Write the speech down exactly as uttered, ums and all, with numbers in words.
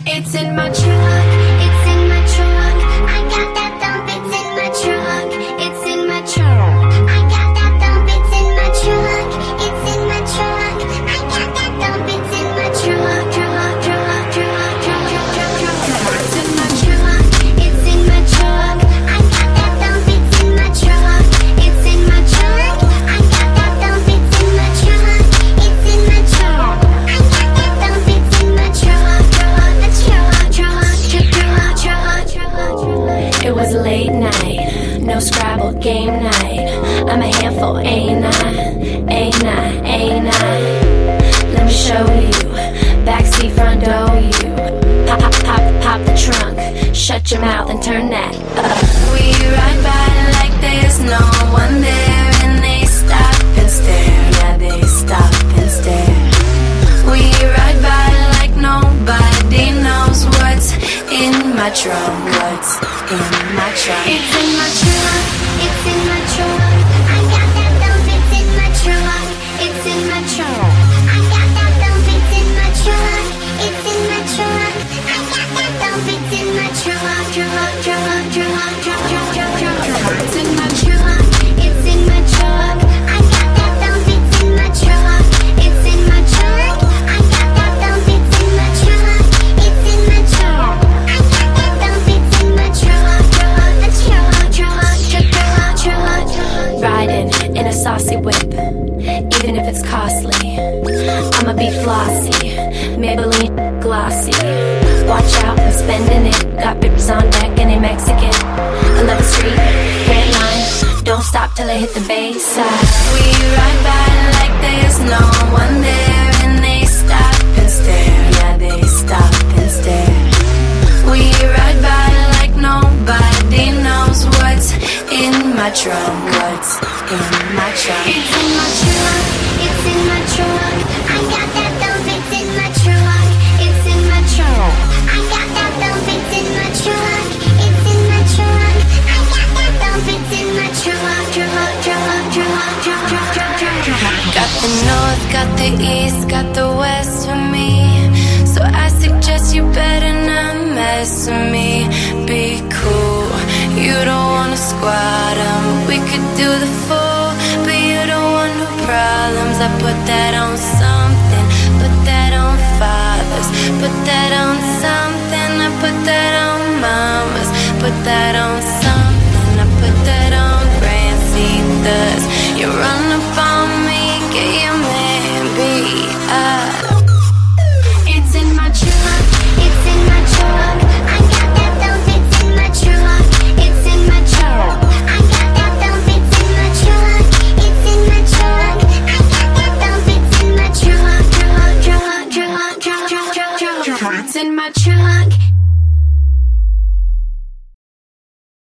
It's in my trunk, it's in my trunk. I got that thump, it's in my trunk. It's in my trunk. I got that thump, it's in my trunk. It's in my trunk. I got that thump, it's in my trunk. Trunk, trunk, trunk, trunk, trunk, trunk, trunk. It's in my trunk, it's in my trunk. I got that thump, it's in my trunk. It's in my trunk. I got that thump, it's in my trunk. It's in my trunk. I got that thump, it's in my trunk. It was a late night, no Scrabble game night. I'm a handful, ain't I? Ain't I? Ain't I? Let me show you, backseat front door you. Pop, pop, pop, pop the trunk, shut your mouth and turn that up. We ride by like there's no one there, and they stop and stare. Yeah, they stop and stare. We ride by like nobody knows what's in my trunk. What's in my trunk? It's in my trunk. It's in my trunk. I got that thump. It's in my trunk. It's in my trunk. I got that thump. It's in my trunk. It's in my trunk. I got that thump. It's in my trunk. Trunk, trunk, trunk, trunk, trunk, trunk, trunk. It's in my trunk. It's in my trunk. I got that thump. It's in my trunk. It's in my trunk. I got that thump. It's in my trunk. It's in my trunk. I got that thump. It's in my trunk. Trunk, trunk, trunk, riding in a saucy whip, even if it's costly. I'ma be flossy, Maybelline glossy. Watch out, I'm spending it. Got bitches on deck and they Mexican. eleventh Street, red line. Don't stop till I hit the baseline. We ride by like there's no one there, and they stop and stare. Yeah, they stop and stare. We ride by like nobody knows what's in my trunk. What's in my trunk? It's in my trunk. It's in my trunk. I got that thump. It's in my trunk. It's in my trunk. I got that thump. It's in my trunk. It's in my trunk. I got that thump. It's in my trunk. Trunk, trunk, trunk, trunk, trunk, trunk, trunk. Got the north, got the east, got the west for me. So I suggest you better not mess with me. Be cool, you don't wanna squat 'em. We could do the full, but you don't want no problems. I put that on something, put that on fathers, put that on something. I put that on mamas, put that on something. I put that on grand seaters. You run up on me, get your man beat up. It's in my trunk, it's in my trunk. I got that thump, it's in my trunk. It's in my trunk. I got that thump, it's in my trunk. It's in my trunk. I got that thump, it's in my trunk. Trunk, trunk, trunk, trunk, trunk, trunk, trunk. It's in my trunk.